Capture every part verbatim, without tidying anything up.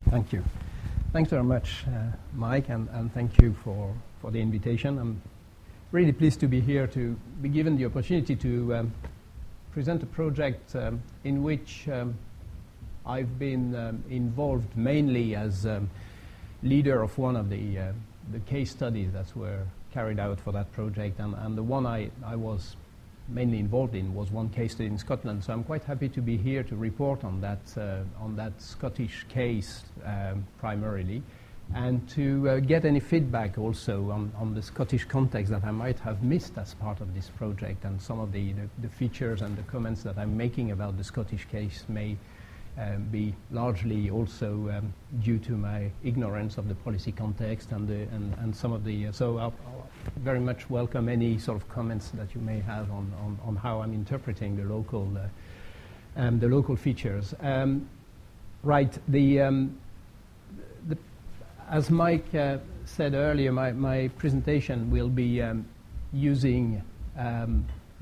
Thank you. Thanks very much, uh, Mike, and, and thank you for, for the invitation. I'm really pleased to be here to be given the opportunity to um, present a project um, in which um, I've been um, involved mainly as um, leader of one of the, uh, the case studies that were carried out for that project, and, and the one I, I was mainly involved in was one case study in Scotland. So I'm quite happy to be here to report on that uh, on that Scottish case um, primarily, and to uh, get any feedback also on, on the Scottish context that I might have missed as part of this project, and some of the, the, the features and the comments that I'm making about the Scottish case may um, be largely also um, due to my ignorance of the policy context and the and, and some of the uh, so I'll, I'll very much welcome any sort of comments that you may have on, on, on how I'm interpreting the local uh, um, the local features. Um, right, the, um, the as Mike uh, said earlier, my, my presentation will be um, using um,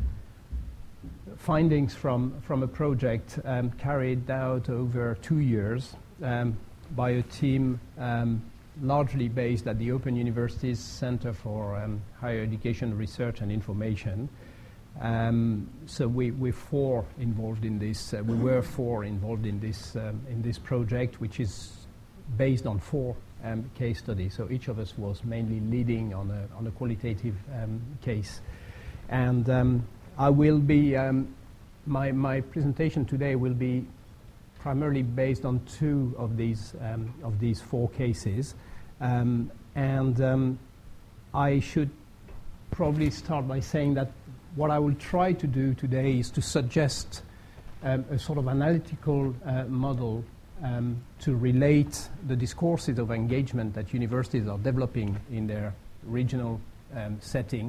findings from, from a project um, carried out over two years um, by a team um, largely based at the Open University's Center for um, Higher Education Research and Information. Um, so we, we're four involved in this. Uh, we were four involved in this um, in this project, which is based on four um, case studies. So each of us was mainly leading on a on a qualitative um, case, and um, I will be um, my my presentation today will be primarily based on two of these um, of these four cases, um, and um, I should probably start by saying that what I will try to do today is to suggest um, a sort of analytical uh, model um, to relate the discourses of engagement that universities are developing in their regional um, setting,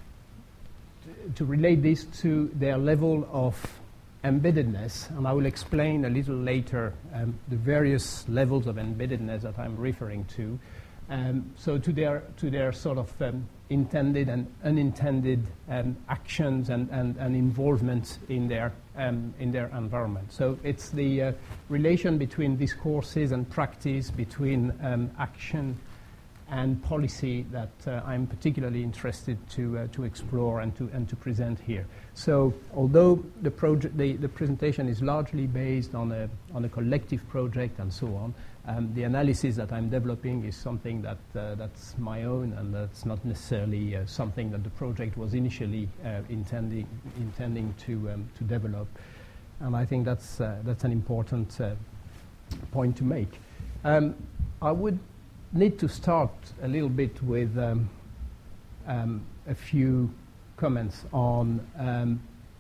to relate this to their level of embeddedness, and I will explain a little later um, the various levels of embeddedness that I'm referring to. Um, so to their to their sort of um, intended and unintended um, actions and, and, and involvement in their um, in their environment. So it's the uh, relation between discourses and practice, between um, action and policy that uh, I'm particularly interested to uh, to explore and to and to present here. So, although the project, the, the presentation is largely based on a on a collective project and so on, um, the analysis that I'm developing is something that uh, that's my own, and that's not necessarily uh, something that the project was initially uh, intending intending to um, to develop. And I think that's uh, that's an important uh, point to make. Um, I would need to start a little bit with um, um, a few comments on um,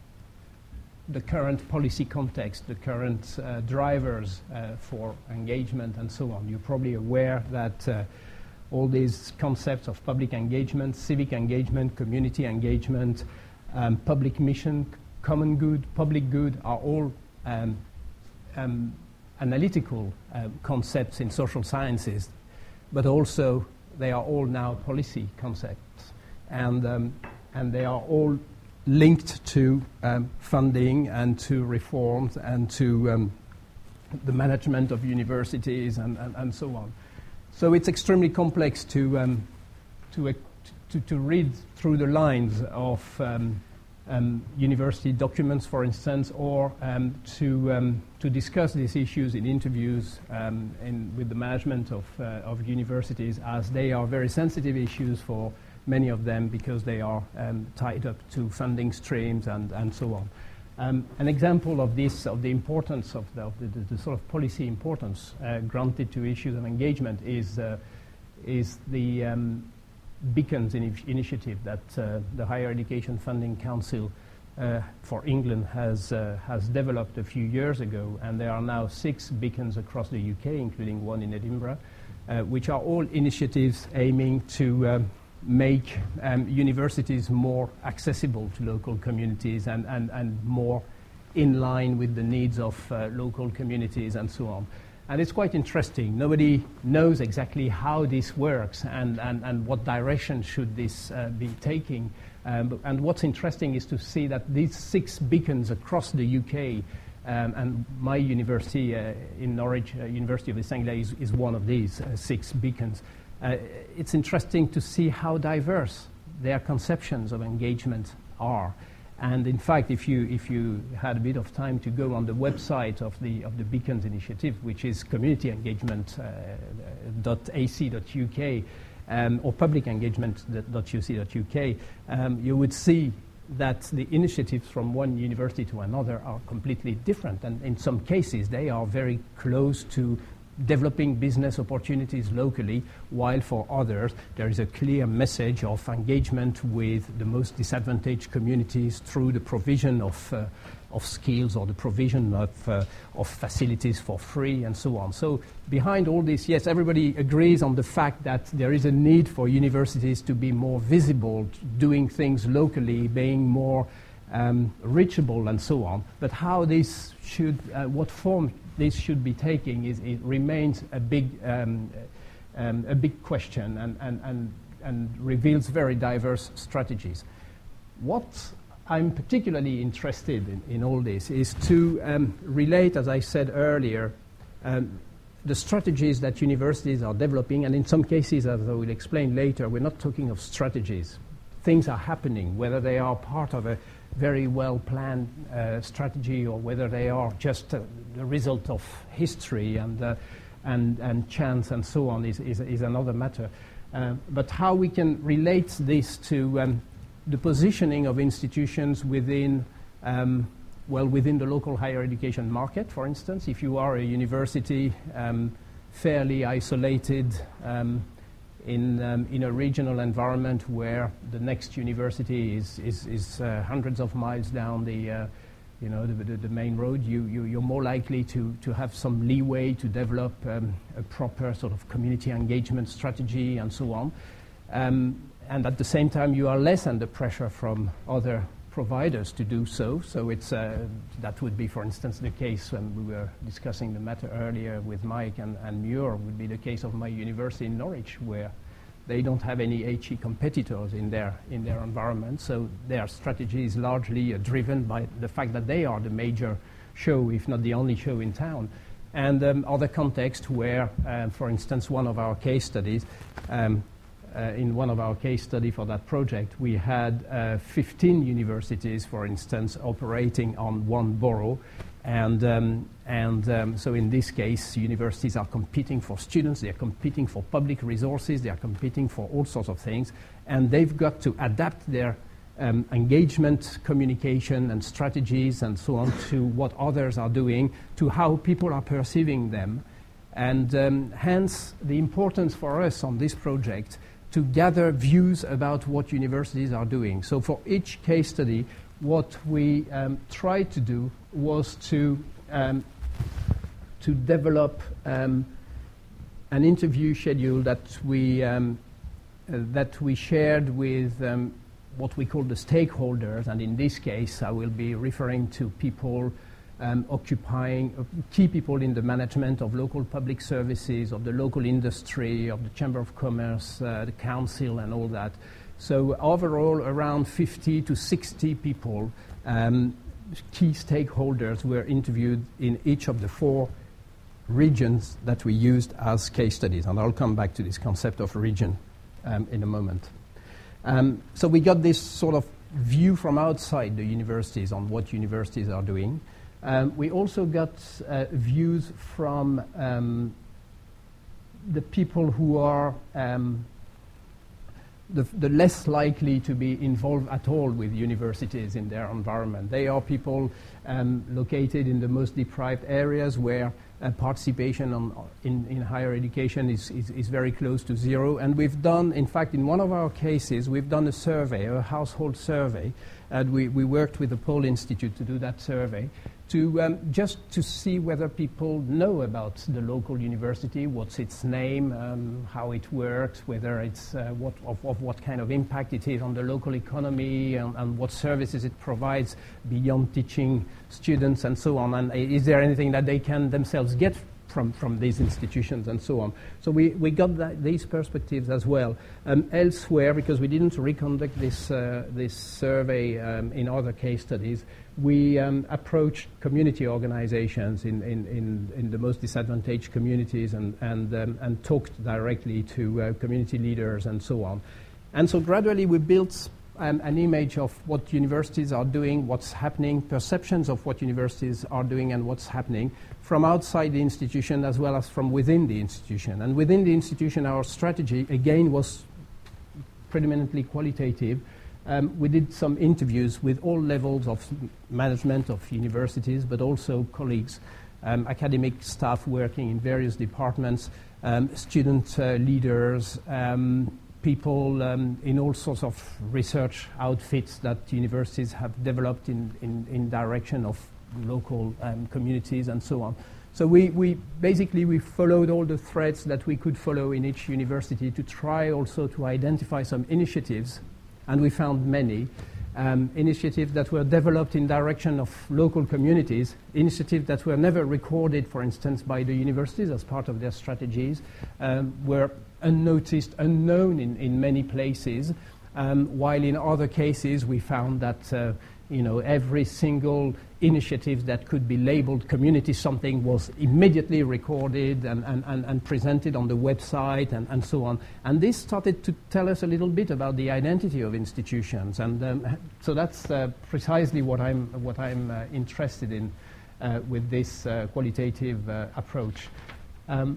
the current policy context, the current uh, drivers uh, for engagement and so on. You're probably aware that uh, all these concepts of public engagement, civic engagement, community engagement, um, public mission, common good, public good are all um, um, analytical uh, concepts in social sciences, but also they are all now policy concepts, and um, and they are all linked to um, funding and to reforms and to um, the management of universities and, and, and so on. So it's extremely complex to um, to, uh, to to read through the lines of um, um, university documents, for instance, or um, to um, to discuss these issues in interviews um, in, with the management of uh, of universities, as they are very sensitive issues for many of them because they are um, tied up to funding streams and, and so on. Um, an example of this, of the importance of the, of the, the, the sort of policy importance uh, granted to issues of engagement, is uh, is the um, Beacons in initiative that uh, the Higher Education Funding Council uh, for England has uh, has developed a few years ago, and there are now six beacons across the U K, including one in Edinburgh, uh, which are all initiatives aiming to um, make um, universities more accessible to local communities and, and, and more in line with the needs of uh, local communities and so on. And it's quite interesting. Nobody knows exactly how this works and, and, and what direction should this uh, be taking. Um, and what's interesting is to see that these six beacons across the U K Um, and my university uh, in Norwich, uh, University of East Anglia, is, is one of these uh, six beacons. Uh, it's interesting to see how diverse their conceptions of engagement are. And in fact, if you if you had a bit of time to go on the website of the of the Beacons Initiative, which is community engagement dot a c dot u k um, or public engagement dot u c dot u k, um, you would see that the initiatives from one university to another are completely different, and in some cases they are very close to developing business opportunities locally, while for others there is a clear message of engagement with the most disadvantaged communities through the provision of uh, of skills or the provision of uh, of facilities for free and so on. So behind all this, yes, everybody agrees on the fact that there is a need for universities to be more visible, doing things locally, being more um, reachable and so on. But how this should, uh, what form this should be taking is, it remains a big, um, um, a big question, and, and, and, and reveals very diverse strategies. What I'm particularly interested in, in all this is to um, relate, as I said earlier, um, the strategies that universities are developing, and in some cases, as I will explain later, we're not talking of strategies. Things are happening, whether they are part of a very well-planned uh, strategy or whether they are just uh, the result of history and, uh, and, and chance and so on is, is, is another matter. Uh, but how we can relate this to um, the positioning of institutions within, um, well, within the local higher education market, for instance. If you are a university um, fairly isolated um, in, um, in a regional environment where the next university is, is, is uh, hundreds of miles down the, uh, you know, the, the, the main road, you, you, you're more likely to, to have some leeway to develop um, a proper sort of community engagement strategy and so on. Um, And at the same time, you are less under pressure from other providers to do so. So it's, uh, that would be, for instance, the case when we were discussing the matter earlier with Mike and, and Muir, would be the case of my university in Norwich, where they don't have any H E competitors in their, in their environment. So their strategy is largely uh, driven by the fact that they are the major show, if not the only show in town. And um, other contexts where, uh, for instance, one of our case studies, um, Uh, in one of our case study for that project, we had uh, fifteen universities, for instance, operating on one borough. And, um, and um, so in this case, universities are competing for students, they're competing for public resources, they are competing for all sorts of things. And they've got to adapt their um, engagement, communication, and strategies and so on to what others are doing, to how people are perceiving them. And um, hence, the importance for us on this project to gather views about what universities are doing. So for each case study, what we um, tried to do was to, um, to develop um, an interview schedule that we, um, uh, that we shared with um, what we call the stakeholders, and in this case I will be referring to people Um, occupying uh, key people in the management of local public services, of the local industry, of the Chamber of Commerce, uh, the council and all that. So overall around fifty to sixty people, um, key stakeholders, were interviewed in each of the four regions that we used as case studies. And I'll come back to this concept of region um, in a moment. Um, so we got this sort of view from outside the universities on what universities are doing. Um, we also got uh, views from um, the people who are um, the, the less likely to be involved at all with universities in their environment. They are people um, located in the most deprived areas where uh, participation on, in, in higher education is, is, is very close to zero. And we've done, in fact, in one of our cases, we've done a survey, a household survey, and we, we worked with the Paul Institute to do that survey, to um, just to see whether people know about the local university, what's its name, um, how it works, whether it's uh, what of, of what kind of impact it is on the local economy, and, and what services it provides beyond teaching students and so on. And is there anything that they can themselves get from, from these institutions and so on. So we, we got that, these perspectives as well. Um, elsewhere, because we didn't reconduct this, uh, this survey um, in other case studies, we um, approached community organizations in, in, in, in the most disadvantaged communities and, and, um, and talked directly to uh, community leaders and so on. And so gradually we built um, an image of what universities are doing, what's happening, perceptions of what universities are doing and what's happening from outside the institution as well as from within the institution. And within the institution, our strategy, again, was predominantly qualitative. Um, we did some interviews with all levels of management of universities, but also colleagues, um, academic staff working in various departments, um, student uh, leaders, um, people um, in all sorts of research outfits that universities have developed in, in, in direction of local um, communities and so on. So we, we basically we followed all the threads that we could follow in each university to try also to identify some initiatives, and we found many um, initiatives that were developed in direction of local communities, initiatives that were never recorded, for instance, by the universities as part of their strategies, um, were unnoticed, unknown in, in many places, um, while in other cases we found that uh, you know, every single initiative that could be labeled community something was immediately recorded and, and, and, and presented on the website and, and so on. And this started to tell us a little bit about the identity of institutions. And um, so that's uh, precisely what I'm, what I'm uh, interested in uh, with this uh, qualitative uh, approach. Um,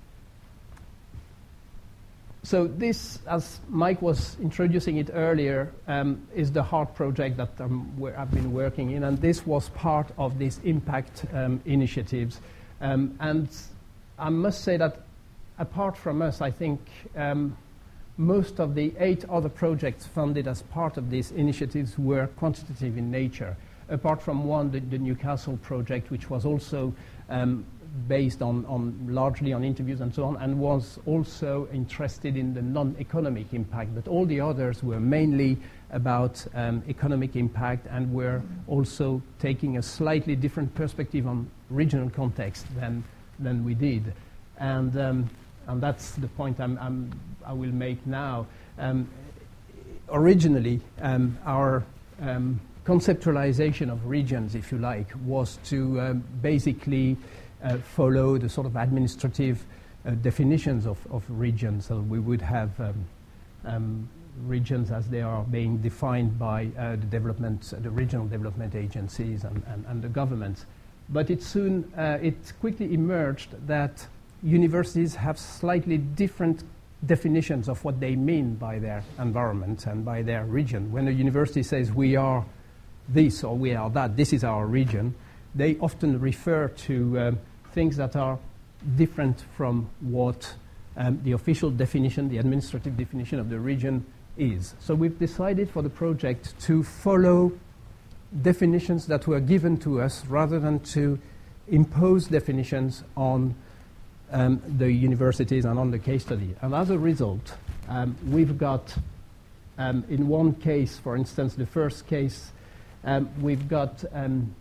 So this, as Mike was introducing it earlier, um, is the HEART project that um, where I've been working in, and this was part of these impact um, initiatives. Um, and I must say that apart from us, I think um, most of the eight other projects funded as part of these initiatives were quantitative in nature, apart from one, the, the Newcastle project, which was also um, based on, on largely on interviews and so on, and was also interested in the non-economic impact. But all the others were mainly about um, economic impact and were also taking a slightly different perspective on regional context than than we did. And um, and that's the point I'm, I'm, I will make now. Um, originally, um, our um, conceptualization of regions, if you like, was to um, basically Uh, follow the sort of administrative uh, definitions of, of regions. So we would have um, um, regions as they are being defined by uh, the development, uh, the regional development agencies and, and, and the governments. But it soon, uh, it quickly emerged that universities have slightly different definitions of what they mean by their environment and by their region. When a university says we are this or we are that, this is our region, they often refer to um, things that are different from what um, the official definition, the administrative definition of the region is. So we've decided for the project to follow definitions that were given to us rather than to impose definitions on um, the universities and on the case study. And as a result, um, we've got, um, in one case, for instance, the first case, um, we've got um,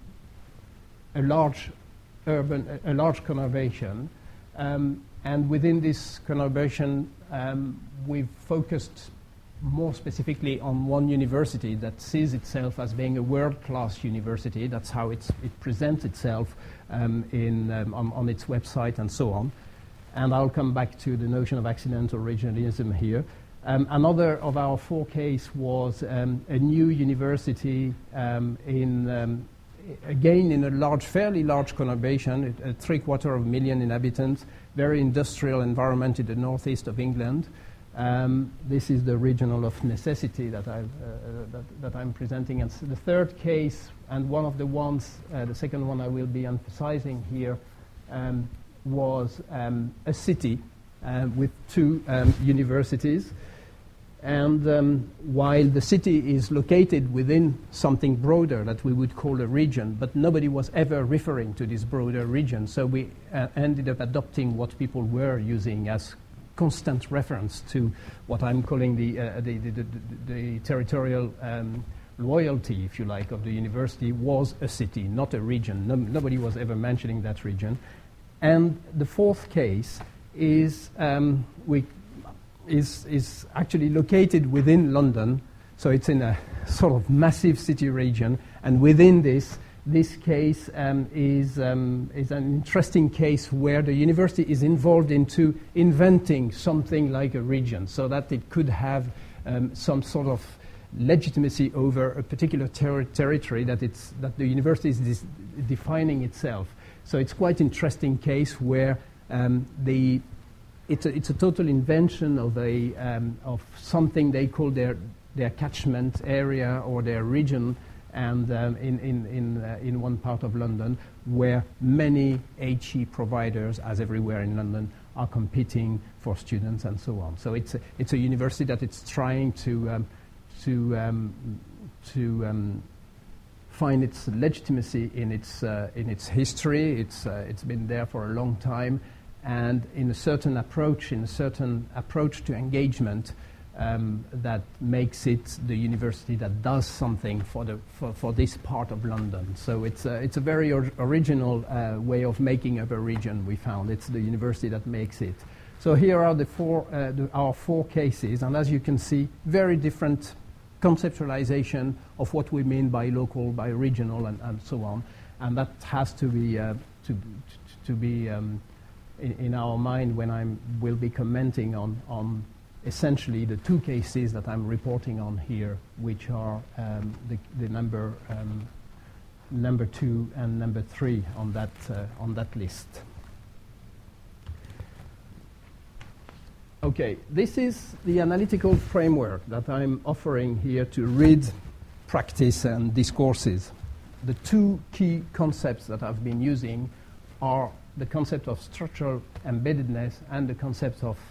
a large urban, a, a large conurbation, um, and within this conurbation, um, we've focused more specifically on one university that sees itself as being a world-class university. That's how it's, it presents itself um, in, um, on, on its website and so on. And I'll come back to the notion of accidental regionalism here. Um, another of our four case was um, a new university um, in um, again in a large, fairly large conurbation, a three-quarter of a million inhabitants, very industrial environment in the northeast of England. Um, this is the regional of necessity that, I've, uh, that, that I'm presenting. And so the third case, and one of the ones, uh, the second one I will be emphasizing here, um, was um, a city uh, with two um, universities. And um, while the city is located within something broader that we would call a region, but nobody was ever referring to this broader region, so we uh, ended up adopting what people were using as constant reference to what I'm calling the, uh, the, the, the, the territorial um, loyalty, if you like, of the university was a city, not a region. No, nobody was ever mentioning that region. And the fourth case is, um, we, is, is actually located within London, so it's in a sort of massive city region, and within this, this case um, is, um, is an interesting case where the university is involved into inventing something like a region, so that it could have um, some sort of legitimacy over a particular ter- territory that it's that the university is dis- defining itself. So it's quite interesting case where um, the it's a, it's a total invention of a um, of something they call their their catchment area or their region, and um, in in in, uh, in one part of London where many H E providers, as everywhere in London, are competing for students and so on. So it's a, it's a university that it's trying to um, to um, to um, find its legitimacy in its uh, in its history. It's uh, it's been there for a long time, and in a certain approach, in a certain approach to engagement, um, that makes it the university that does something for the for, for this part of London. So it's a, it's a very or- original uh, way of making up a region. We found it's the university that makes it. So here are the four uh, the, our four cases, and as you can see, very different conceptualization of what we mean by local, by regional, and, and so on, and that has to be uh, to to be um, in, in our mind when I will be commenting on on essentially the two cases that I'm reporting on here, which are um, the, the number um, number two and number three on that uh, on that list. Okay, this is the analytical framework that I'm offering here to read, practice, and discourses. The two key concepts that I've been using are the concept of structural embeddedness and the concept of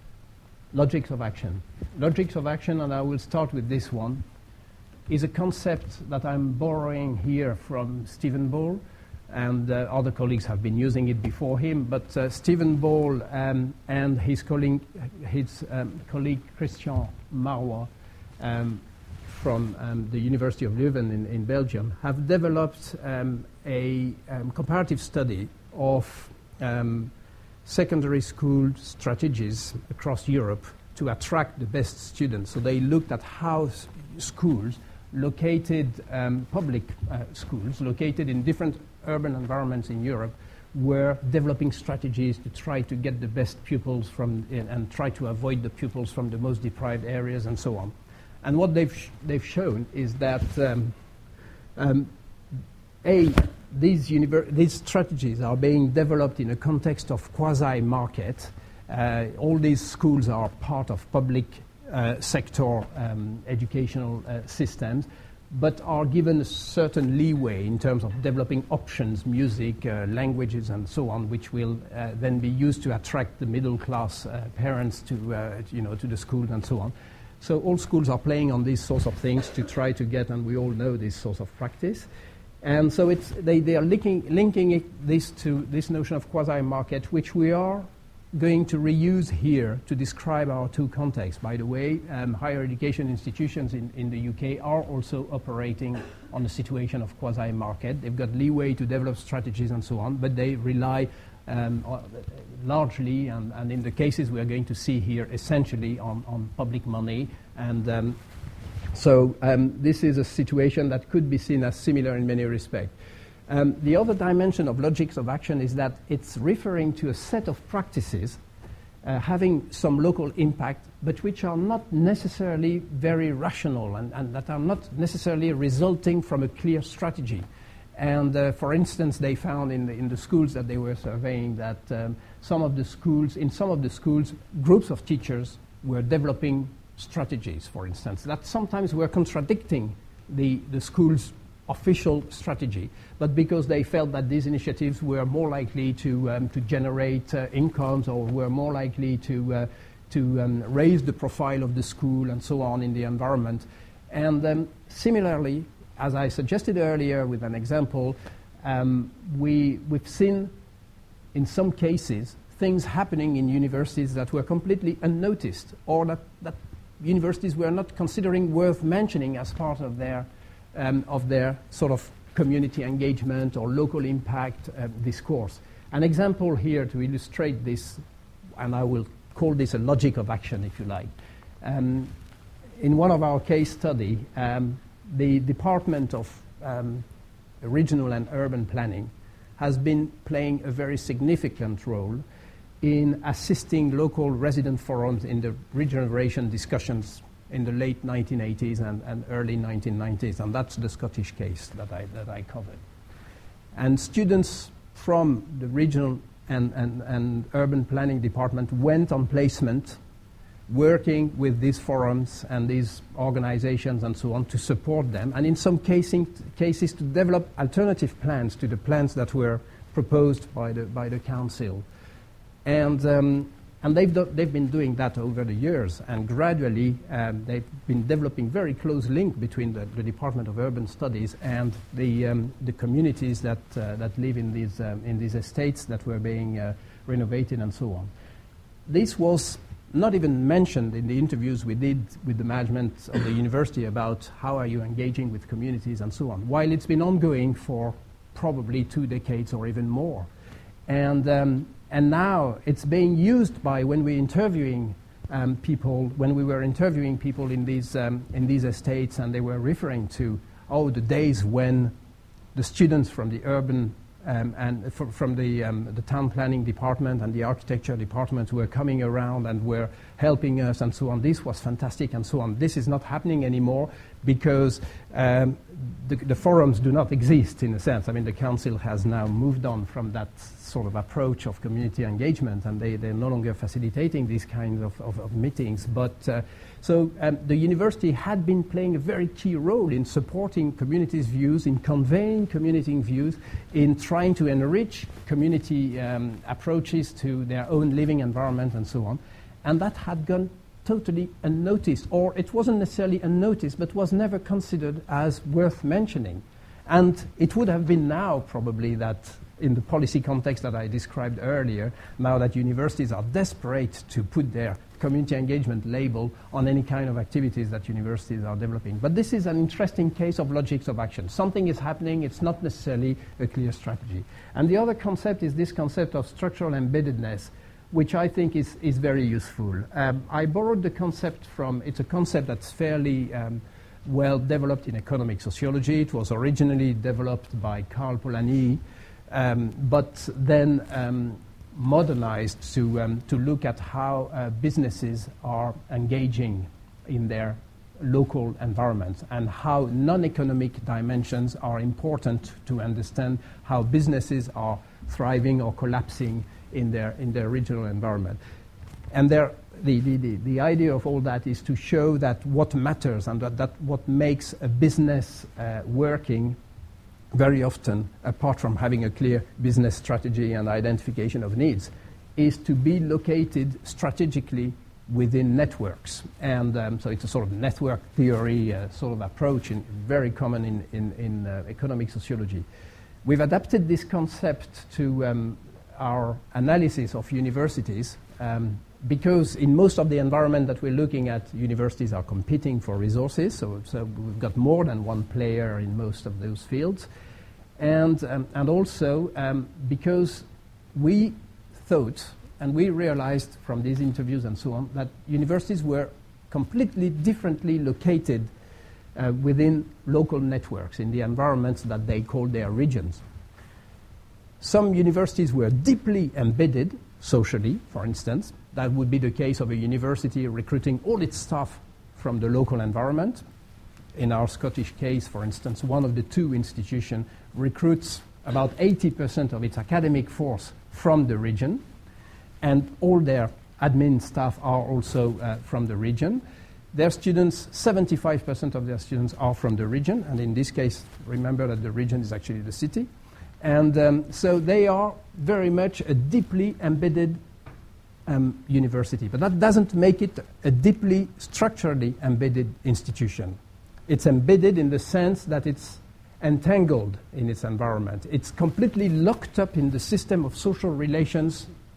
logics of action. Logics of action, and I will start with this one, is a concept that I'm borrowing here from Stephen Ball, and uh, other colleagues have been using it before him, but uh, Stephen Ball um, and his colleague, his, um, colleague Christian Marois um, from um, the University of Leuven in, in Belgium have developed um, a um, comparative study of um, secondary school strategies across Europe to attract the best students. So they looked at how s- schools located, um, public uh, schools located in different urban environments in Europe were developing strategies to try to get the best pupils from in, and try to avoid the pupils from the most deprived areas and so on. And what they've sh- they've shown is that um, um, a these univer- these strategies are being developed in a context of quasi-market. Uh, all these schools are part of public uh, sector um, educational uh, systems, but are given a certain leeway in terms of developing options, music, uh, languages, and so on, which will uh, then be used to attract the middle-class uh, parents to, uh, you know, to the school and so on. So all schools are playing on these sorts of things to try to get, and we all know this sort of practice. And so it's, they, they are linking, linking it, this to this notion of quasi-market, which we are going to reuse here to describe our two contexts. By the way, um, higher education institutions in, in the U K are also operating on a situation of quasi-market. They've got leeway to develop strategies and so on, but they rely um, uh, largely, and, and in the cases we are going to see here, essentially on, on public money. And um, so um, this is a situation that could be seen as similar in many respects. Um, the other dimension of logics of action is that it's referring to a set of practices uh, having some local impact, but which are not necessarily very rational and, and that are not necessarily resulting from a clear strategy. And uh, for instance, they found in the, in the schools that they were surveying that um, some of the schools, in some of the schools, groups of teachers were developing strategies, for instance, that sometimes were contradicting the, the school's official strategy, but because they felt that these initiatives were more likely to um, to generate uh, incomes or were more likely to uh, to um, raise the profile of the school and so on in the environment. And um, similarly, as I suggested earlier with an example, um, we we've seen in some cases things happening in universities that were completely unnoticed, or that, that universities were not considering worth mentioning as part of their Um, of their sort of community engagement or local impact uh, discourse. An example here to illustrate this, and I will call this a logic of action, if you like. Um, in one of our case study, um, the Department of um, Regional and Urban Planning has been playing a very significant role in assisting local resident forums in the regeneration discussions in the late nineteen eighties and, and early nineteen nineties, and that's the Scottish case that I, that I covered. And students from the regional and, and, and urban planning department went on placement, working with these forums and these organizations and so on to support them, and in some casing, cases to develop alternative plans to the plans that were proposed by the, by the council. And, um, and they've, do, they've been doing that over the years, and gradually um, they've been developing very close link between the, the Department of Urban Studies and the, um, the communities that, uh, that live in these, um, in these estates that were being uh, renovated and so on. This was not even mentioned in the interviews we did with the management of the university about how are you engaging with communities and so on, while it's been ongoing for probably two decades or even more. And, um, and now it's being used by when we're interviewing um, people, when we were interviewing people in these, um, in these estates, and they were referring to, oh, the days when the students from the urban Um, and f- from the, um, the town planning department and the architecture department were coming around and were helping us and so on. This was fantastic and so on. This is not happening anymore because um, the, the forums do not exist in a sense. I mean, the council has now moved on from that sort of approach of community engagement, and they, they're no longer facilitating these kinds of, of, of meetings. But uh, so um, the university had been playing a very key role in supporting communities' views, in conveying community views, in trying to enrich community um, approaches to their own living environment and so on. And that had gone totally unnoticed, or it wasn't necessarily unnoticed, but was never considered as worth mentioning. And it would have been now probably that in the policy context that I described earlier, now that universities are desperate to put their community engagement label on any kind of activities that universities are developing. But this is an interesting case of logics of action. Something is happening, it's not necessarily a clear strategy. And the other concept is this concept of structural embeddedness, which I think is, is very useful. Um, I borrowed the concept from, it's a concept that's fairly um, well developed in economic sociology. It was originally developed by Karl Polanyi, um, but then um, modernized to, um, to look at how uh, businesses are engaging in their local environments and how non-economic dimensions are important to understand how businesses are thriving or collapsing in their, in their regional environment. And there, the, the, the, the idea of all that is to show that what matters and that, that what makes a business uh, working very often, apart from having a clear business strategy and identification of needs, is to be located strategically within networks. And um, so it's a sort of network theory uh, sort of approach, in, very common in, in, in uh, economic sociology. We've adapted this concept to um, our analysis of universities um, because in most of the environment that we're looking at, universities are competing for resources, so, so we've got more than one player in most of those fields. And, um, and also um, because we thought, and we realized from these interviews and so on, that universities were completely differently located uh, within local networks in the environments that they called their regions. Some universities were deeply embedded socially, for instance. That would be the case of a university recruiting all its staff from the local environment. In our Scottish case, for instance, one of the two institutions recruits about eighty percent of its academic force from the region, and all their admin staff are also uh, from the region. Their students, seventy-five percent of their students are from the region, and in this case, remember that the region is actually the city. And um, so they are very much a deeply embedded um, university. But that doesn't make it a deeply structurally embedded institution. It's embedded in the sense that it's entangled in its environment. It's completely locked up in the system of social relations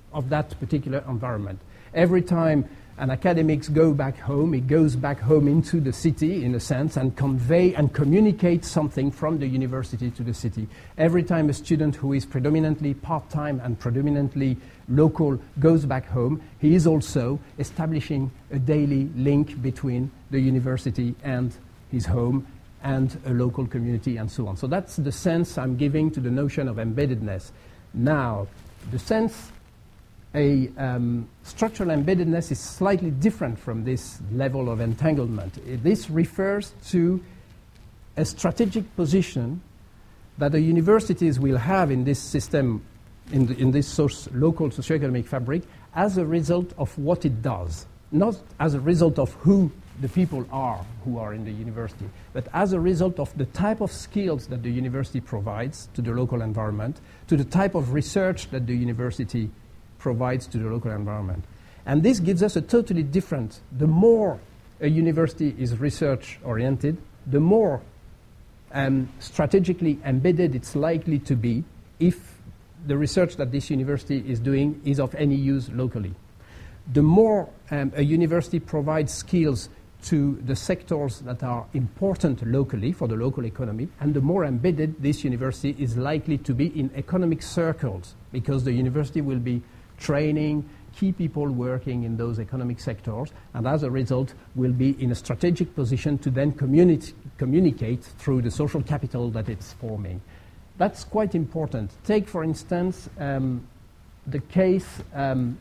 of that particular environment. Every time an academic goes back home, he goes back home into the city, in a sense, and convey and communicate something from the university to the city. Every time a student who is predominantly part-time and predominantly local goes back home, he is also establishing a daily link between the university and his home and a local community and so on. So that's the sense I'm giving to the notion of embeddedness. Now, the sense A um, structural embeddedness is slightly different from this level of entanglement. It, this refers to a strategic position that the universities will have in this system, in, the, in this source, local socioeconomic fabric, as a result of what it does, not as a result of who the people are who are in the university, but as a result of the type of skills that the university provides to the local environment, to the type of research that the university provides to the local environment. And this gives us a totally different, the more a university is research-oriented, the more um, strategically embedded it's likely to be if the research that this university is doing is of any use locally. The more um, a university provides skills to the sectors that are important locally for the local economy, and the more embedded this university is likely to be in economic circles, because the university will be training key people working in those economic sectors, and as a result will be in a strategic position to then communi- communicate through the social capital that it's forming. That's quite important. Take, for instance, um, the case um,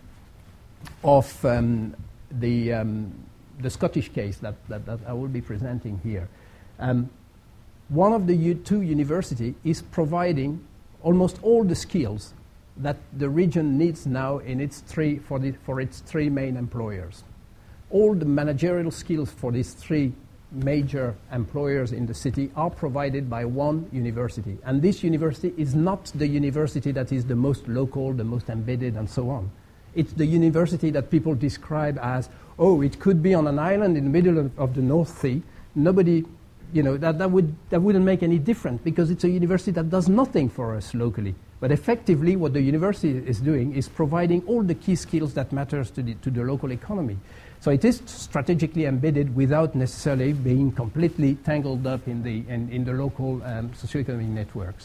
of um, the, um, the Scottish case that, that, that I will be presenting here. Um, one of the u- two universities is providing almost all the skills that the region needs now in its three, for, the, for its three main employers. All the managerial skills for these three major employers in the city are provided by one university. And this university is not the university that is the most local, the most embedded, and so on. It's the university that people describe as, oh, it could be on an island in the middle of, of the North Sea. Nobody, you know, that, that, would, that wouldn't make any difference, because it's a university that does nothing for us locally. But effectively, what the university is doing is providing all the key skills that matters to the, to the local economy. So it is strategically embedded without necessarily being completely tangled up in the, in, in the local um, socioeconomic networks.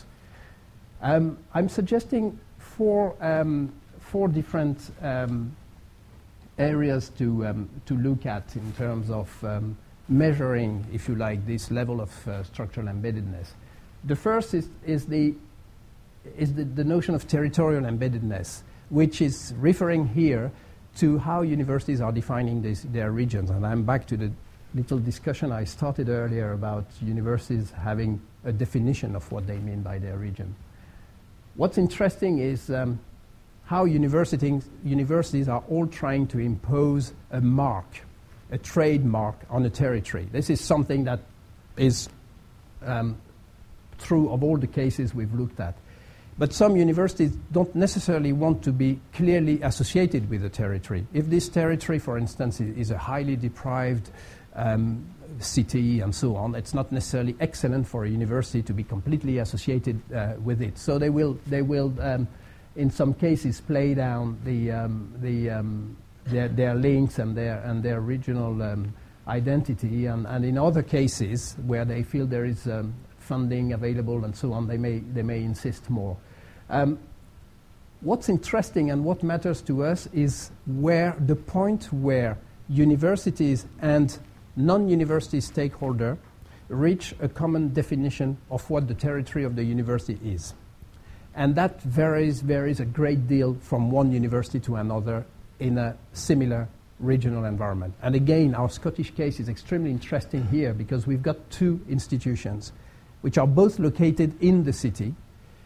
Um, I'm suggesting four, um, four different um, areas to, um, to look at in terms of um, measuring, if you like, this level of uh, structural embeddedness. The first is, is the is the, the notion of territorial embeddedness, which is referring here to how universities are defining this, their regions. And I'm back to the little discussion I started earlier about universities having a definition of what they mean by their region. What's interesting is um, how universities, universities are all trying to impose a mark, a trademark on a territory. This is something that is um, true of all the cases we've looked at. But some universities don't necessarily want to be clearly associated with a territory. If this territory, for instance, is a highly deprived um, city and so on, it's not necessarily excellent for a university to be completely associated uh, with it. So they will, they will, um, in some cases, play down the, um, the, um, their, their links and their and their regional um, identity, and, and in other cases where they feel there is um, funding available and so on, they may they may insist more. Um, what's interesting and what matters to us is where the point where universities and non-university stakeholders reach a common definition of what the territory of the university is. And that varies, varies a great deal from one university to another in a similar regional environment. And again, our Scottish case is extremely interesting here because we've got two institutions which are both located in the city.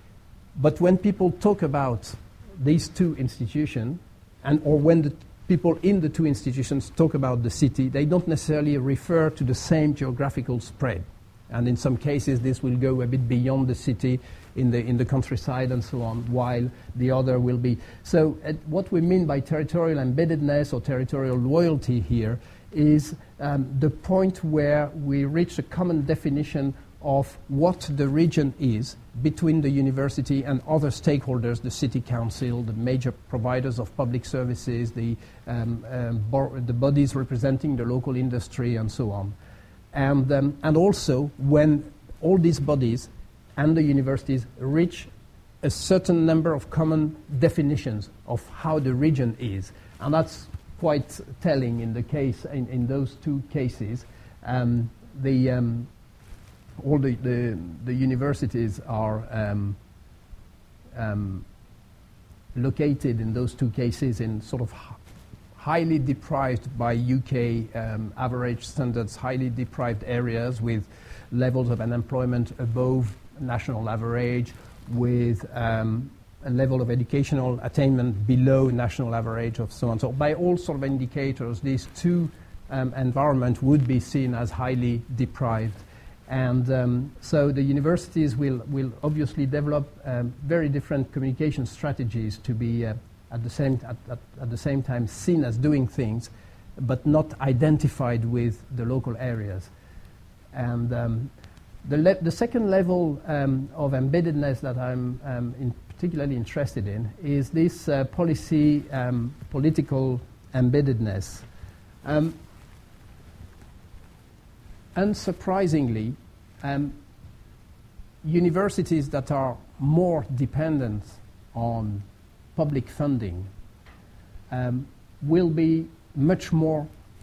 But when people talk about these two institutions, and or when the people in the two institutions talk about the city, they don't necessarily refer to the same geographical spread. And in some cases, this will go a bit beyond the city in the in the countryside and so on, while the other will be. So uh, what we mean by territorial embeddedness or territorial loyalty here is um, the point where we reach a common definition of what the region is between the university and other stakeholders, the city council, the major providers of public services, the, um, um, bo- the bodies representing the local industry, and so on. And, um, and also when all these bodies and the universities reach a certain number of common definitions of how the region is. And that's quite telling in the case, in, in those two cases. Um, the, um, all the, the, the universities are um, um, located in those two cases in sort of h- highly deprived by U K um, average standards, highly deprived areas with levels of unemployment above national average, with um, a level of educational attainment below national average of so on. So by all sort of indicators, these two um, environments would be seen as highly deprived. And um, so the universities will, will obviously develop um, very different communication strategies to be uh, at, the same, at, at, at the same time seen as doing things, but not identified with the local areas. And um, the, le- the second level um, of embeddedness that I'm um, in particularly interested in is this uh, policy, um, political embeddedness. Um, Unsurprisingly, um, universities that are more dependent on public funding um, will be much more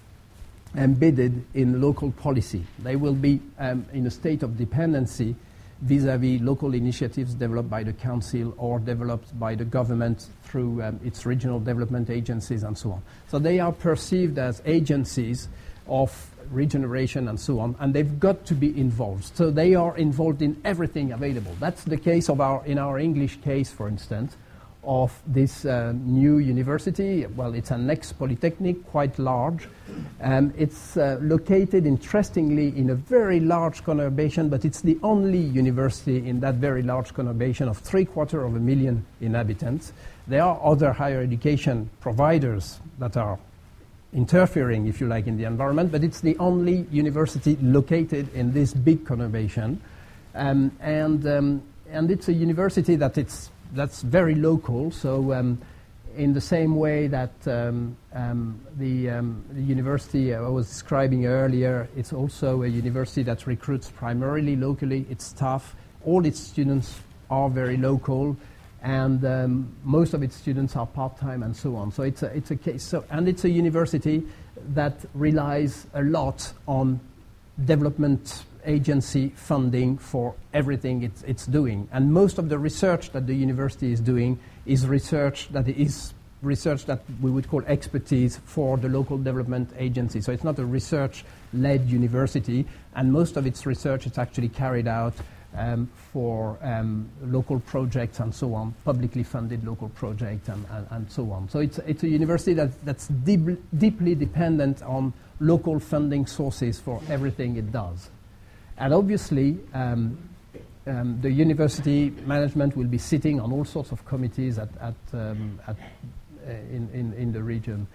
embedded in local policy. They will be um, in a state of dependency vis-à-vis local initiatives developed by the council or developed by the government through um, its regional development agencies and so on. So they are perceived as agencies of regeneration and so on, and they've got to be involved. So they are involved in everything available. That's the case of our, in our English case, for instance, of this uh, new university. Well, it's an ex-polytechnic, quite large. Um, it's uh, located, interestingly, in a very large conurbation, but it's the only university in that very large conurbation of three-quarter of a million inhabitants. There are other higher education providers that are interfering, if you like, in the environment, but it's the only university located in this big conurbation. Um, and, um, and it's a university that it's, that's very local, so um, in the same way that um, um, the, um, the university I was describing earlier, it's also a university that recruits primarily locally its staff. All its students are very local, and um, most of its students are part-time and so on. So it's a, it's a case. So, and it's a university that relies a lot on development agency funding for everything it's, it's doing. And most of the research that the university is doing is research that is research that we would call expertise for the local development agency. So it's not a research-led university, and most of its research is actually carried out Um, for um, local projects and so on, publicly funded local projects and, and, and so on. So it's, it's a university that, that's deep, deeply dependent on local funding sources for everything it does. And obviously, um, um, the university management will be sitting on all sorts of committees at, at, um, at, uh, in, in, in the region.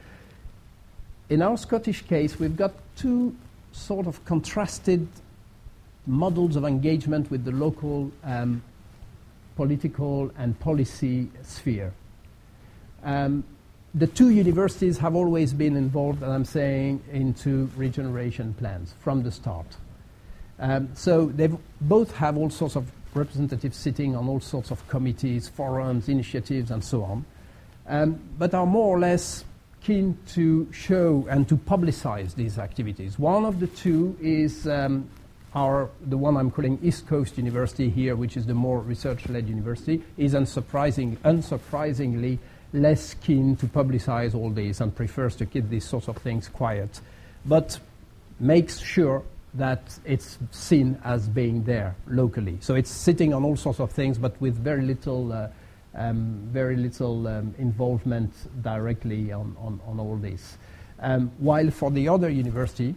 In our Scottish case, we've got two sort of contrasted models of engagement with the local um, political and policy sphere. Um, the two universities have always been involved, and I'm saying, into regeneration plans from the start. Um, so they both have all sorts of representatives sitting on all sorts of committees, forums, initiatives, and so on, um, but are more or less keen to show and to publicize these activities. One of the two is um, Our, the one I'm calling East Coast University here, which is the more research-led university, is unsurprising, unsurprisingly less keen to publicize all this and prefers to keep these sorts of things quiet, but makes sure that it's seen as being there locally. So it's sitting on all sorts of things, but with very little, uh, um, very little um, involvement directly on, on, on all this. Um, while for the other university,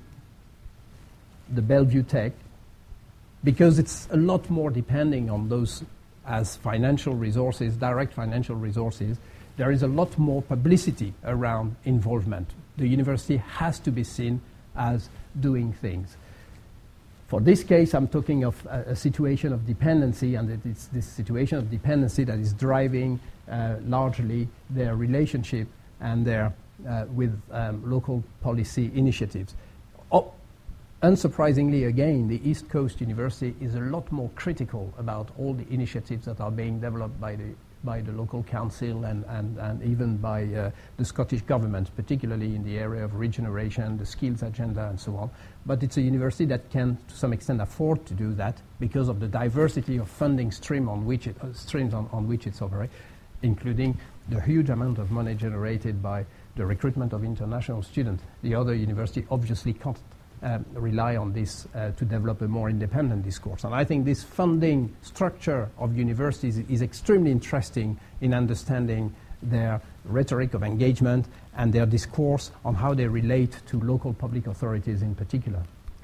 the Bellevue Tech, because it's a lot more depending on those as financial resources, direct financial resources, there is a lot more publicity around involvement. The university has to be seen as doing things. For this case, I'm talking of a, a situation of dependency, and it is this situation of dependency that is driving uh, largely their relationship and their uh, with um, local policy initiatives. Oh, unsurprisingly, again, the East Coast University is a lot more critical about all the initiatives that are being developed by the by the local council and, and, and even by uh, the Scottish government, particularly in the area of regeneration, the skills agenda, and so on. But it's a university that can, to some extent, afford to do that because of the diversity of funding stream on which it, uh, streams on, on which it's operates, including the huge amount of money generated by the recruitment of international students. The other university obviously can't Um, rely on this uh, to develop a more independent discourse. And I think this funding structure of universities is extremely interesting in understanding their rhetoric of engagement and their discourse on how they relate to local public authorities in particular.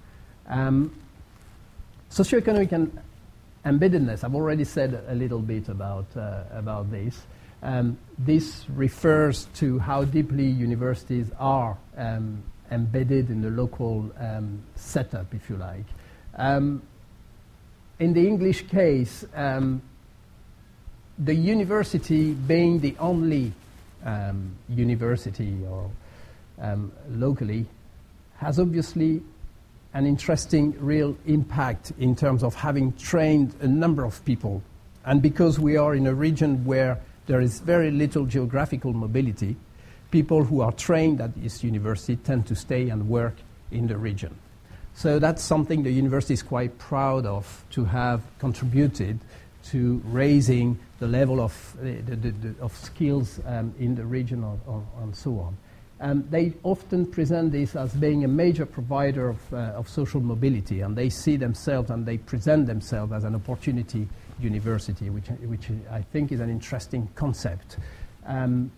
Um, socioeconomic and embeddedness, I've already said a little bit about, uh, about this. Um, this refers to how deeply universities are um, embedded in the local um, setup, if you like. Um, in the English case, um, the university being the only um, university or um, locally has obviously an interesting real impact in terms of having trained a number of people. And because we are in a region where there is very little geographical mobility, people who are trained at this university tend to stay and work in the region. So that's something the university is quite proud of to have contributed to raising the level of, uh, the, the, the, of skills um, in the region or, or, and so on. Um, they often present this as being a major provider of, uh, of social mobility, and they see themselves and they present themselves as an opportunity university, which, which I think is an interesting concept. Um,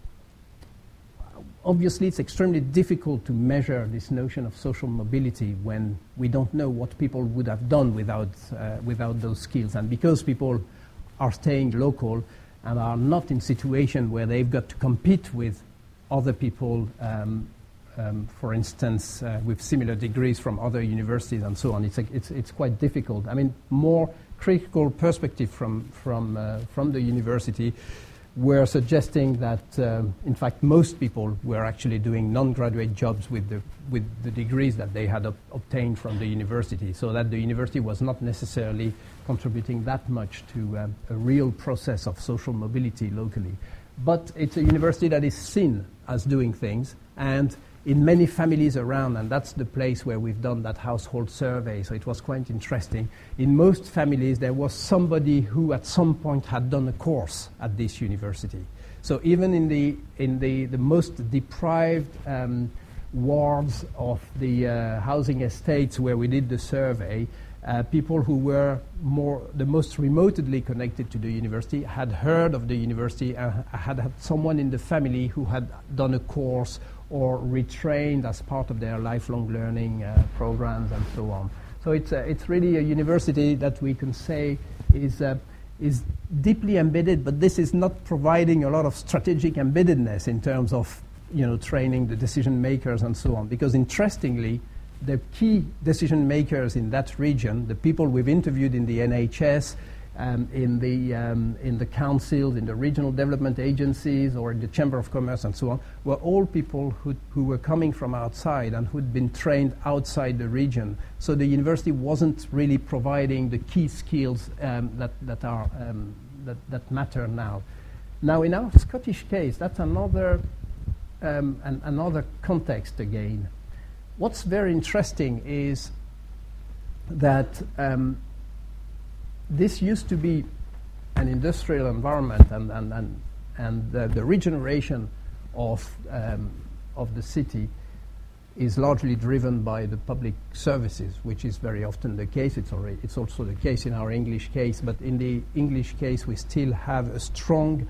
Obviously, it's extremely difficult to measure this notion of social mobility when we don't know what people would have done without, uh, without those skills. And because people are staying local and are not in situation where they've got to compete with other people, um, um, for instance, uh, with similar degrees from other universities and so on, it's, a, it's, it's quite difficult. I mean, more critical perspective from, from, uh, from the university were suggesting that, um, in fact, most people were actually doing non-graduate jobs with the, with the degrees that they had ob- obtained from the university, so that the university was not necessarily contributing that much to um, a real process of social mobility locally. But it's a university that is seen as doing things, and in many families around, and that's the place where we've done that household survey, so it was quite interesting. In most families, there was somebody who at some point had done a course at this university. So even in the, in the, the most deprived um, wards of the uh, housing estates where we did the survey, uh, people who were more the most remotely connected to the university had heard of the university and had had someone in the family who had done a course or retrained as part of their lifelong learning uh, programs and so on. So it's uh, it's really a university that we can say is uh, is deeply embedded, but this is not providing a lot of strategic embeddedness in terms of, you know, training the decision makers and so on. Because interestingly, the key decision makers in that region, the people we've interviewed in the N H S, Um, in the um, in the councils, in the regional development agencies, or in the Chamber of Commerce and so on, were all people who who were coming from outside and who'd been trained outside the region. So the university wasn't really providing the key skills um, that that are um, that that matter now. Now, in our Scottish case, that's another um, an, another context again. What's very interesting is that. Um, This used to be an industrial environment, and and and, and the, the regeneration of um, of the city is largely driven by the public services, which is very often the case. It's already it's also the case in our English case, but in the English case, we still have a strong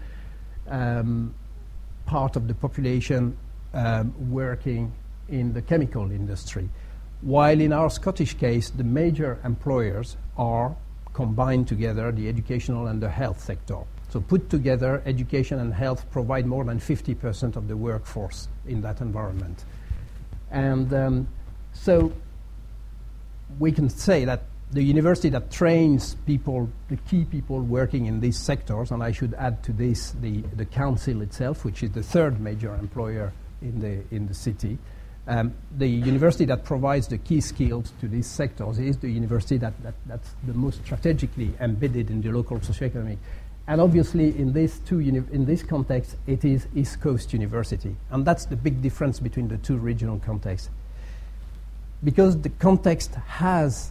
um, part of the population um, working in the chemical industry, while in our Scottish case, the major employers are combined together the educational and the health sector. So put together, education and health provide more than fifty percent of the workforce in that environment. And um, so we can say that the university that trains people, the key people working in these sectors, and I should add to this the, the council itself, which is the third major employer in the in the city. Um, the university that provides the key skills to these sectors is the university that, that that's the most strategically embedded in the local socioeconomy. And obviously, in this two uni- in this context, it is East Coast University, and that's the big difference between the two regional contexts. Because the context has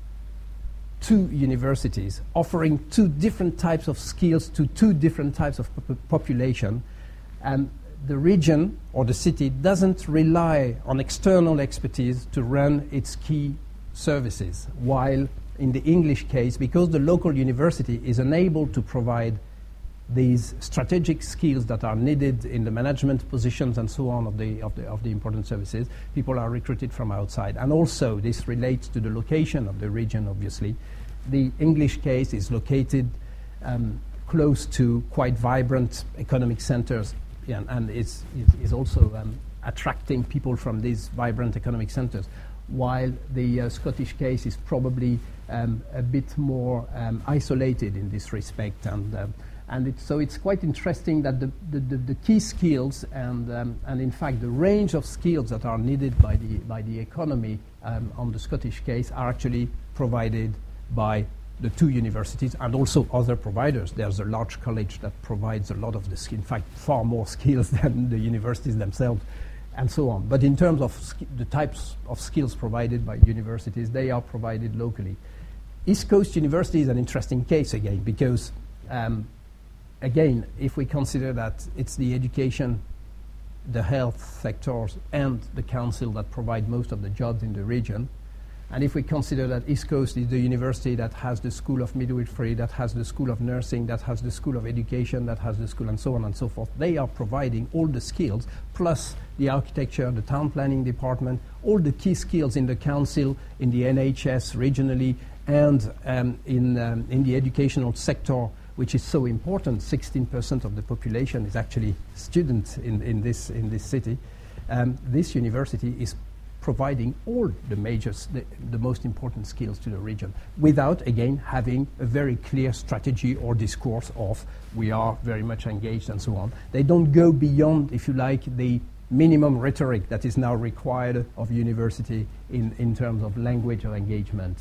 two universities offering two different types of skills to two different types of pop- population, and the region or the city doesn't rely on external expertise to run its key services, while in the English case, because the local university is unable to provide these strategic skills that are needed in the management positions and so on of the, of the of the important services, people are recruited from outside. And also this relates to the location of the region, obviously. The English case is located um, close to quite vibrant economic centers, yeah, and is, is also um, attracting people from these vibrant economic centers, while the uh, Scottish case is probably um, a bit more um, isolated in this respect. And um, And it's, so it's quite interesting that the, the, the, the key skills and, um, and in fact the range of skills that are needed by the, by the economy um, on the Scottish case are actually provided by the two universities and also other providers. There's a large college that provides a lot of the skill, in fact far more skills than the universities themselves, and so on. But in terms of sk- the types of skills provided by universities, they are provided locally. East Coast University is an interesting case again, because um, again, if we consider that it's the education, the health sectors, and the council that provide most of the jobs in the region, and if we consider that East Coast is the university that has the School of Midwifery, that has the School of Nursing, that has the School of Education, that has the school, and so on and so forth, they are providing all the skills, plus the architecture, the town planning department, all the key skills in the council, in the N H S regionally, and um, in, um, in the educational sector, which is so important. sixteen percent of the population is actually students in, in, this, in this city. Um, this university is providing all the major, the, the most important skills to the region, without, again, having a very clear strategy or discourse of we are very much engaged and so on. They don't go beyond, if you like, the minimum rhetoric that is now required of university in, in terms of language of engagement.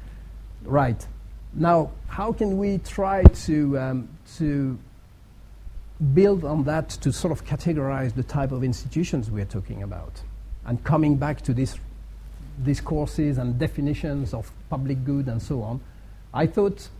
Right. Now, how can we try to, um, to build on that to sort of categorize the type of institutions we're talking about? And coming back to this, these courses and definitions of public good and so on, I thought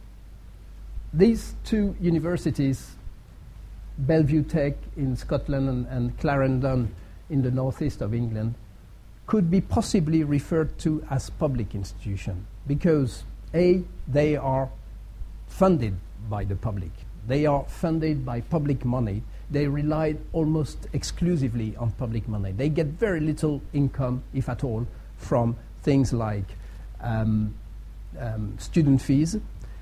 these two universities, Bellevue Tech in Scotland and, and Clarendon in the northeast of England, could be possibly referred to as public institutions because A, they are funded by the public. They are funded by public money. They rely almost exclusively on public money. They get very little income, if at all, from things like um, um, student fees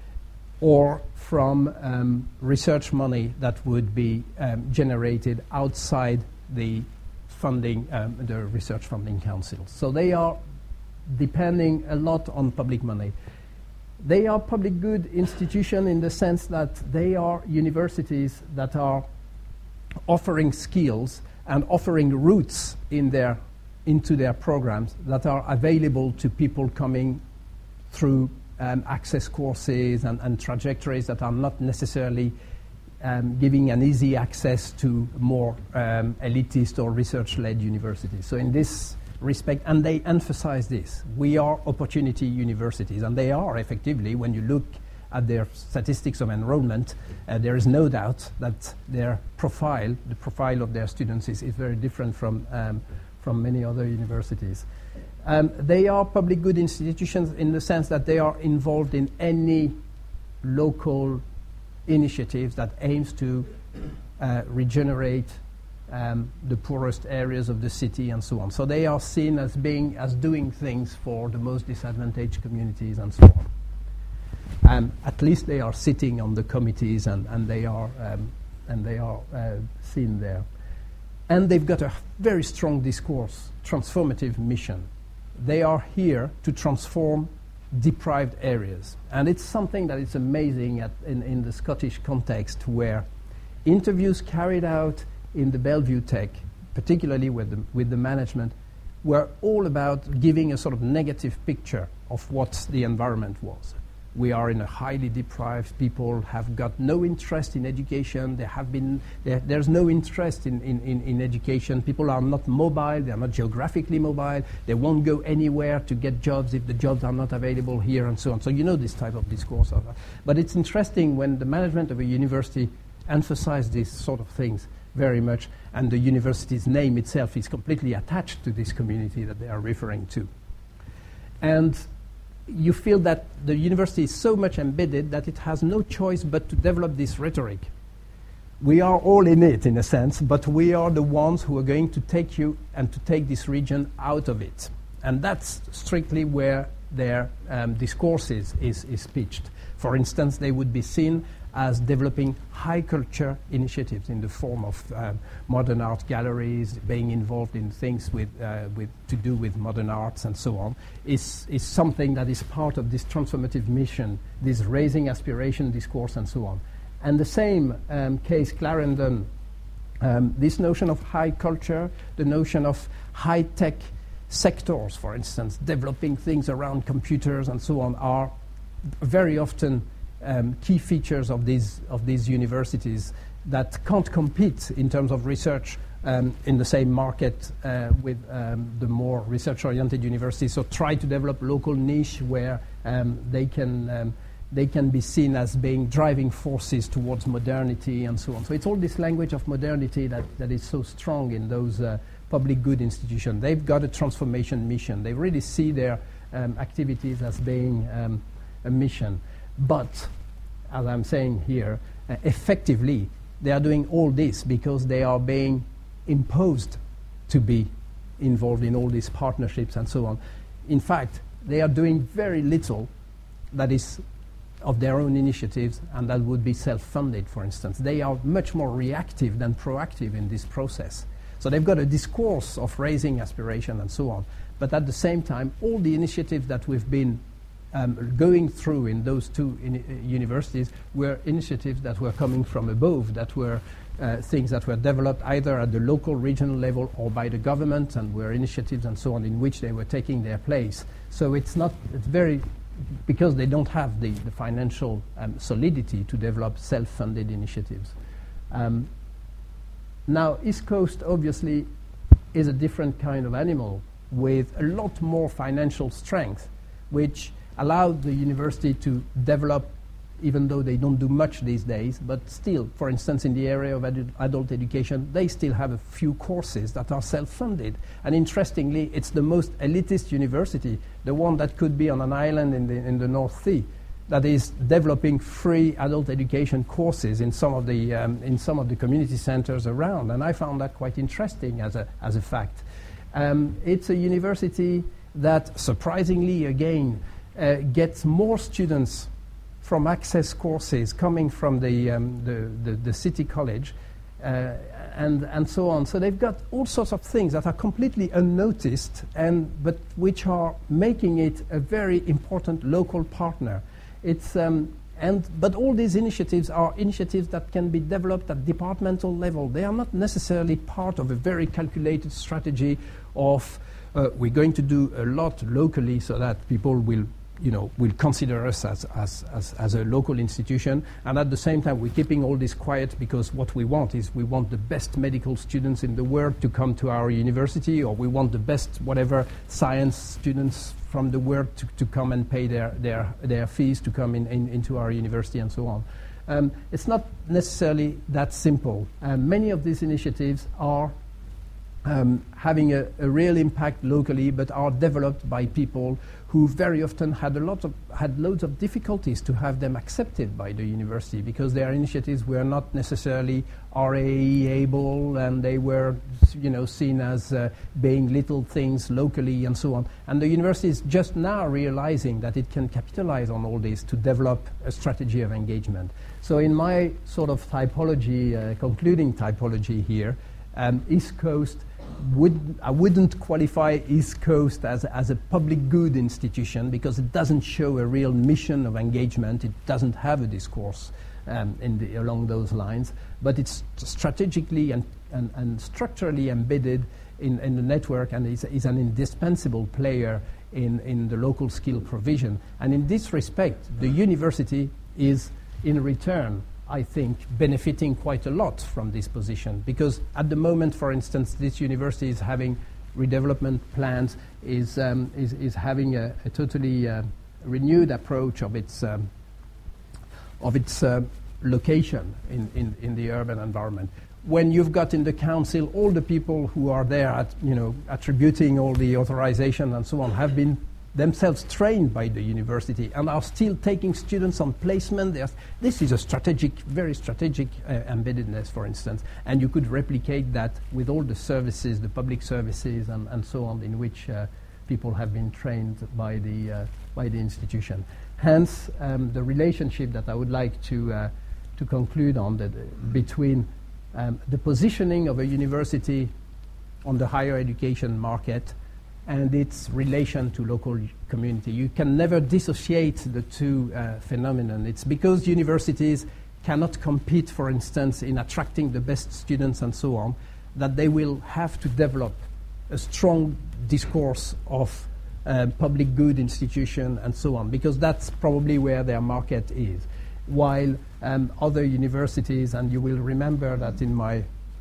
or from um, research money that would be um, generated outside the funding, um, the research funding council. So they are depending a lot on public money. They are public good institutions in the sense that they are universities that are offering skills and offering routes in their, into their programs that are available to people coming through um, access courses and, and trajectories that are not necessarily um, giving an easy access to more um, elitist or research-led universities. So in this respect, and they emphasize this. We are opportunity universities, and they are effectively, when you look at their statistics of enrollment, uh, there is no doubt that their profile, the profile of their students is, is very different from, um, from many other universities. Um, they are public good institutions in the sense that they are involved in any local initiatives that aims to uh, regenerate Um, the poorest areas of the city and so on. So they are seen as being, as doing things for the most disadvantaged communities and so on. Um, at least they are sitting on the committees and, and they are, um, and they are uh, seen there. And they've got a very strong discourse, transformative mission. they are here to transform deprived areas. And it's something that is amazing at, in, in the Scottish context, where interviews carried out in the Bellevue Tech, particularly with the, with the management, were all about giving a sort of negative picture of what the environment was. We are in a highly deprived, people have got no interest in education, there have been, there, there's no interest in, in, in, in education, people are not mobile, they are not geographically mobile, they won't go anywhere to get jobs if the jobs are not available here and so on. So you know this type of discourse. But it's interesting when the management of a university emphasizes these sort of things very much, and the university's name itself is completely attached to this community that they are referring to. And you feel that the university is so much embedded that it has no choice but to develop this rhetoric. We are all in it, in a sense, but we are the ones who are going to take you and to take this region out of it. And that's strictly where their um, discourse is, is, is pitched. For instance, they would be seen as developing high culture initiatives in the form of um, modern art galleries, being involved in things with, uh, with to do with modern arts and so on, is, is something that is part of this transformative mission, this raising aspiration discourse and so on. And the same um, case, Clarendon, um, this notion of high culture, the notion of high-tech sectors, for instance, developing things around computers and so on, are very often Um, key features of these of these universities that can't compete in terms of research um, in the same market uh, with um, the more research-oriented universities. So try to develop local niche where um, they can um, they can be seen as being driving forces towards modernity and so on. So it's all this language of modernity that, that is so strong in those uh, public good institutions. They've got a transformation mission. They really see their um, activities as being um, a mission. But, as I'm saying here, uh, effectively, they are doing all this because they are being imposed to be involved in all these partnerships and so on. In fact, they are doing very little that is of their own initiatives, and that would be self-funded, for instance. They are much more reactive than proactive in this process. So they've got a discourse of raising aspiration and so on. But at the same time, all the initiatives that we've been Um, going through in those two in, uh, universities were initiatives that were coming from above, that were uh, things that were developed either at the local, regional level or by the government, and were initiatives and so on in which they were taking their place. So it's not, it's very, because they don't have the, the financial um, solidity to develop self-funded initiatives. Um, now, East Coast obviously is a different kind of animal with a lot more financial strength, which allowed the university to develop, even though they don't do much these days, but still, for instance, in the area of edu- adult education, they still have a few courses that are self-funded. And interestingly, it's the most elitist university, the one that could be on an island in the, in the North Sea, that is developing free adult education courses in some of the, um, in some of the community centers around. And I found that quite interesting as a, as a fact. Um, it's a university that, surprisingly, again, Uh, gets more students from access courses coming from the, um, the, the, the city college uh, and, and so on. So they've got all sorts of things that are completely unnoticed, and, but which are making it a very important local partner. It's, um, and, but all these initiatives are initiatives that can be developed at departmental level. They are not necessarily part of a very calculated strategy of uh, we're going to do a lot locally so that people will you know, will consider us as, as, as, as a local institution, and at the same time we're keeping all this quiet because what we want is we want the best medical students in the world to come to our university, or we want the best whatever science students from the world to, to come and pay their, their, their fees to come in, in, into our university and so on. Um, it's not necessarily that simple. Um, many of these initiatives are Um, having a, a real impact locally, but are developed by people who very often had a lot of had loads of difficulties to have them accepted by the university because their initiatives were not necessarily R A E able, and they were, you know, seen as uh, being little things locally and so on. And the university is just now realizing that it can capitalize on all this to develop a strategy of engagement. So, in my sort of typology, uh, concluding typology here, um, East Coast would, I wouldn't qualify East Coast as, as a public good institution because it doesn't show a real mission of engagement. It doesn't have a discourse um, in the, along those lines, but it's strategically and, and, and structurally embedded in, in the network and is, is an indispensable player in, in the local skill provision. And in this respect, the university is, in return, I think, benefiting quite a lot from this position, because at the moment, for instance, this university is having redevelopment plans, is um, is, is having a, a totally uh, renewed approach of its um, of its uh, location in, in, in the urban environment. When you've got in the council all the people who are there, at, you know, attributing all the authorization and so on, have been themselves trained by the university and are still taking students on placement. There's, this is a strategic, very strategic uh, embeddedness, for instance, and you could replicate that with all the services, the public services and, and so on, in which uh, people have been trained by the, uh, by the institution. Hence, um, the relationship that I would like to, uh, to conclude on the, between um, the positioning of a university on the higher education market and its relation to local community. You can never dissociate the two uh, phenomena. It's because universities cannot compete, for instance, in attracting the best students and so on, that they will have to develop a strong discourse of uh, public good institution and so on, because that's probably where their market is. While um, other universities, and you will remember that in my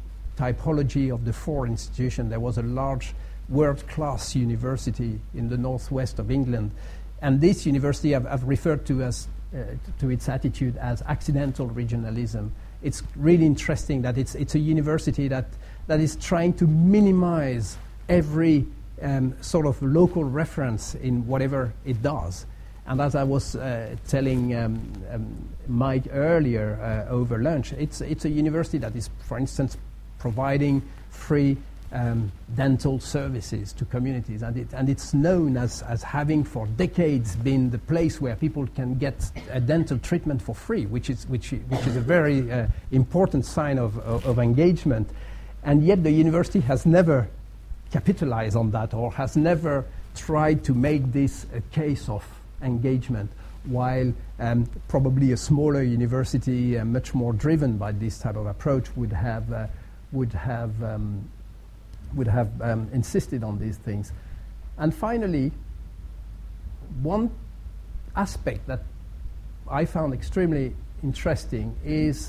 typology of the four institutions, there was a large world-class university in the northwest of England, and this university I've, I've referred to as uh, to its attitude as accidental regionalism. It's really interesting that it's it's a university that that is trying to minimize every um, sort of local reference in whatever it does. And as I was uh, telling um, um, Mike earlier uh, over lunch, it's it's a university that is, for instance, providing free Um, dental services to communities, and, it, and it's known as, as having for decades been the place where people can get a dental treatment for free, which is, which, which is a very uh, important sign of, of, of engagement. And yet the university has never capitalized on that, or has never tried to make this a case of engagement, while um, probably a smaller university, uh, much more driven by this type of approach, would have, uh, would have um, would have um, insisted on these things. And finally, one aspect that I found extremely interesting is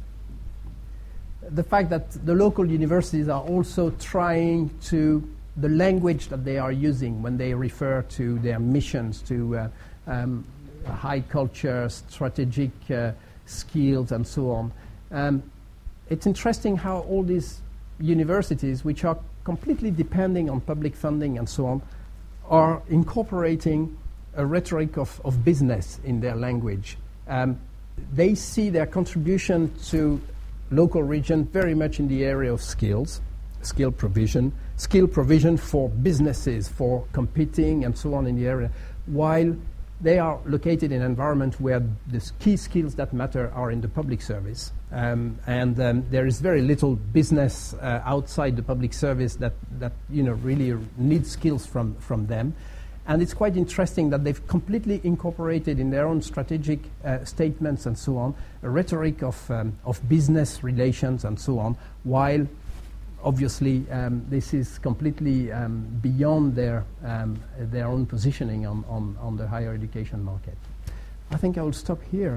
the fact that the local universities are also trying to, the language that they are using when they refer to their missions, to uh, um, high culture, strategic uh, skills, and so on. Um, it's interesting how all these universities, which are completely depending on public funding and so on, are incorporating a rhetoric of, of business in their language. Um, they see their contribution to local region very much in the area of skills, skill provision, skill provision for businesses, for competing and so on in the area, while they are located in an environment where the key skills that matter are in the public service. Um, and um, there is very little business uh, outside the public service that, that you know, really needs skills from, from them. And it's quite interesting that they've completely incorporated in their own strategic uh, statements and so on a rhetoric of, um, of business relations and so on, while obviously um, this is completely um, beyond their, um, their own positioning on, on, on the higher education market. I think I will stop here.